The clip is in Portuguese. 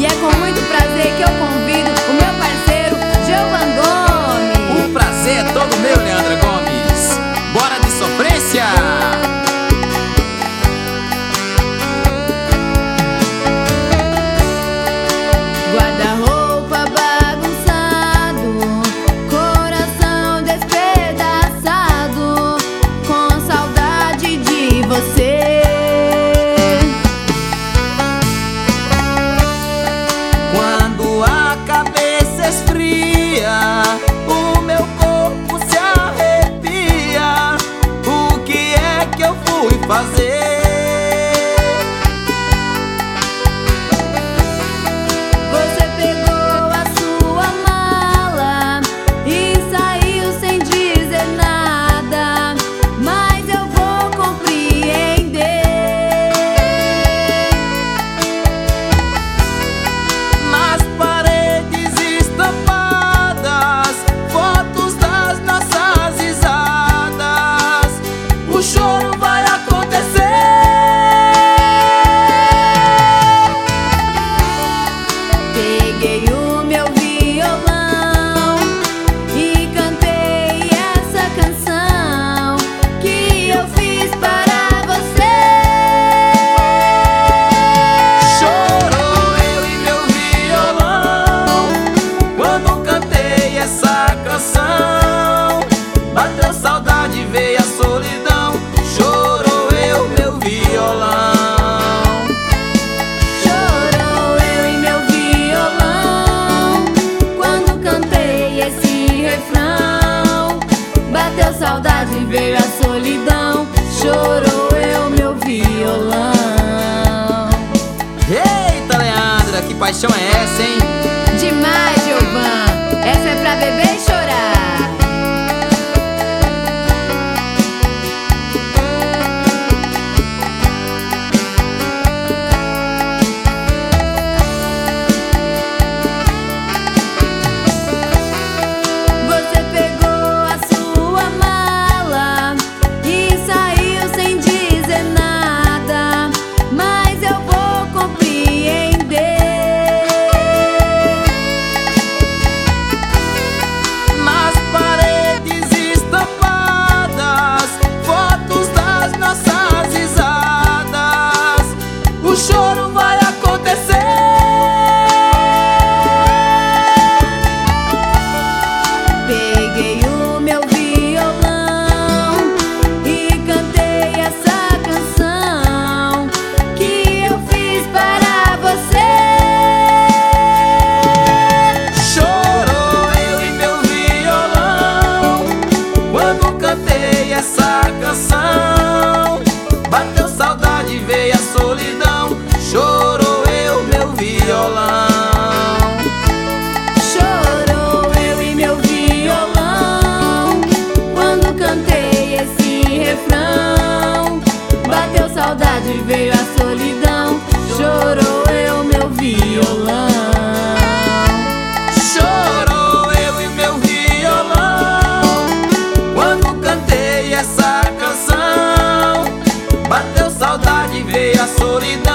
E é com muito prazer que eu convido o meu parceiro Giovan Gomes. O prazer é todo meu, Leandra Gomes. Bora de sofrência! Guarda-roupa bagunçado, coração despedaçado, com saudade de você. Quando a cabeça esfria, o meu corpo se arrepia. O que é que eu fui fazer? Você pegou a sua mala e saiu sem dizer nada, mas eu vou compreender. Nas paredes estampadas, fotos das nossas risadas, o choro vai acontecer. Peguei o meu violão e cantei essa canção que eu fiz para você. Chorou eu e meu violão quando cantei essa canção. Bateu saudade, veio a solidão. Chorou eu, meu violão. Chorou eu e meu violão quando cantei esse refrão. Bateu saudade, veio a solidão. Chorou eu, meu violão. Eita, Leandra, que paixão é essa, hein? Demais, Giovan. Essa é pra beber e chorar. Você pegou a sua mala e saiu sem dizer nada, mas eu vou compreender. Nas paredes estampadas, fotos das nossas risadas, o choro vai acontecer. Peguei o meu violão e cantei essa canção que eu fiz para você. Chorou eu e meu violão quando cantei essa canção. Bateu saudade, veio a solidão. Chorou eu, meu violão. Chorou eu e meu violão quando cantei esse refrão. Bateu saudade, veio a solidão. Chorou eu, meu violão. Chorou eu e meu violão quando cantei essa canção. Bateu saudade, veio a solidão.